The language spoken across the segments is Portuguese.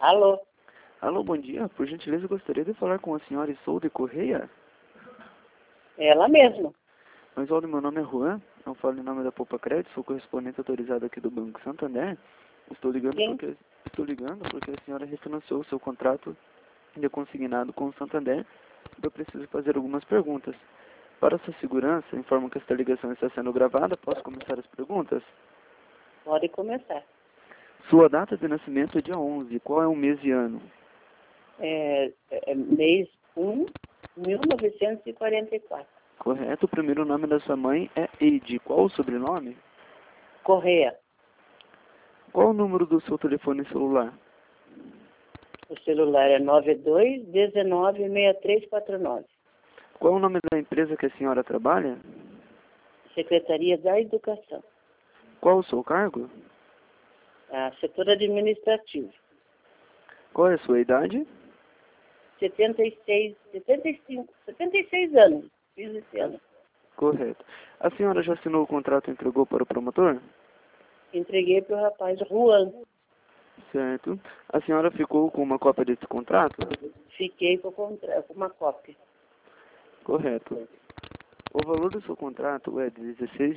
Alô? Alô, bom dia. Por gentileza, eu gostaria de falar com a senhora Isolde Correia. Ela mesma. Mas, olha, meu nome é Juan. Eu falo em nome da Poupa Crédito, sou correspondente autorizado aqui do Banco Santander. Estou ligando Quem? porque a senhora refinanciou o seu contrato de consignado com o Santander. Eu preciso fazer algumas perguntas. Para sua segurança, informo que esta ligação está sendo gravada. Posso começar as perguntas? Pode começar. Sua data de nascimento é dia 11. Qual é o mês e ano? Mês 1, 1944. Correto. O primeiro nome da sua mãe é Eide. Qual o sobrenome? Correia. Qual o número do seu telefone celular? O celular é 92196349. Qual o nome da empresa que a senhora trabalha? Secretaria da Educação. Qual o seu cargo? Setor administrativo. Qual é a sua idade? 76 anos. Fiz esse ano. Correto. A senhora já assinou o contrato e entregou para o promotor? Entreguei para o rapaz Juan. Certo. A senhora ficou com uma cópia desse contrato? Fiquei com uma cópia. Correto. O valor do seu contrato é de R$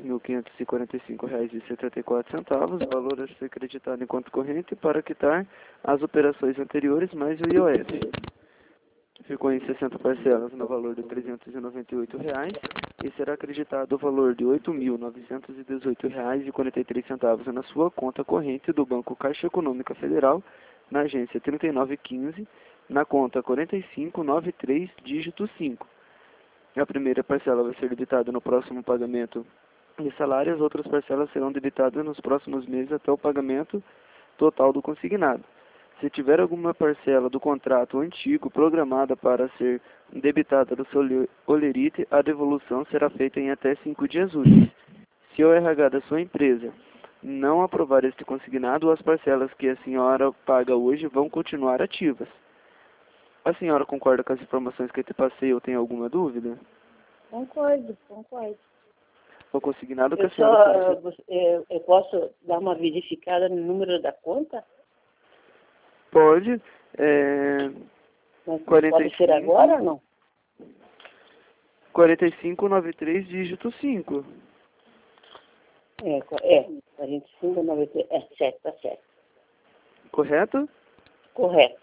16.545,74. O valor a ser acreditado em conta corrente para quitar as operações anteriores mais o IOF. Ficou em 60 parcelas no valor de R$ 398 e será acreditado o valor de R$ 8.918,43 na sua conta corrente do Banco Caixa Econômica Federal, na agência 3915, na conta 4593, dígito 5. A primeira parcela vai ser debitada no próximo pagamento de salário, as outras parcelas serão debitadas nos próximos meses até o pagamento total do consignado. Se tiver alguma parcela do contrato antigo programada para ser debitada do seu holerite, a devolução será feita em até 5 dias úteis. Se o RH da sua empresa não aprovar este consignado, as parcelas que a senhora paga hoje vão continuar ativas. A senhora concorda com as informações que eu te passei ou tem alguma dúvida? Concordo. O consignado que a senhora... Eu posso dar uma verificada no número da conta? Pode. Mas 45, pode ser agora ou não? 4593, dígito 5. 4593. Certo, tá certo. Correto? Correto.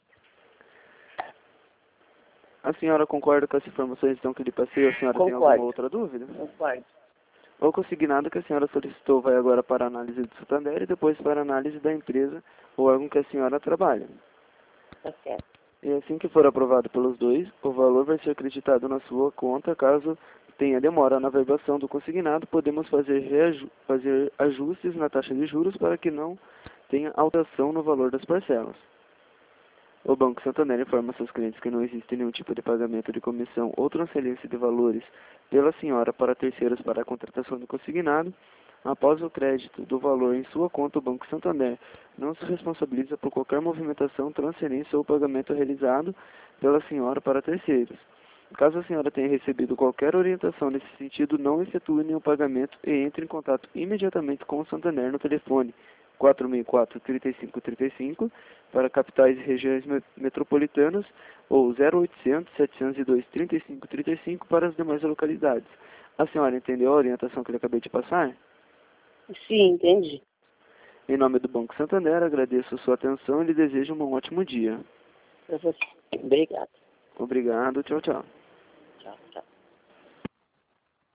A senhora concorda com as informações então que lhe passei ou a senhora tem alguma outra dúvida? Concordo. O consignado que a senhora solicitou vai agora para a análise do Santander e depois para a análise da empresa ou órgão que a senhora trabalha. Tá certo. E assim que for aprovado pelos dois, o valor vai ser acreditado na sua conta. Caso tenha demora na verbação do consignado, podemos fazer ajustes na taxa de juros para que não tenha alteração no valor das parcelas. O Banco Santander informa seus clientes que não existe nenhum tipo de pagamento de comissão ou transferência de valores pela senhora para terceiros para a contratação do consignado. Após o crédito do valor em sua conta, o Banco Santander não se responsabiliza por qualquer movimentação, transferência ou pagamento realizado pela senhora para terceiros. Caso a senhora tenha recebido qualquer orientação nesse sentido, não efetue nenhum pagamento e entre em contato imediatamente com o Santander no telefone 464-3535 para capitais e regiões metropolitanas ou 0800-702-3535 para as demais localidades. A senhora entendeu a orientação que eu acabei de passar? Sim, entendi. Em nome do Banco Santander, agradeço a sua atenção e lhe desejo um ótimo dia. Obrigado. Obrigado, tchau, tchau.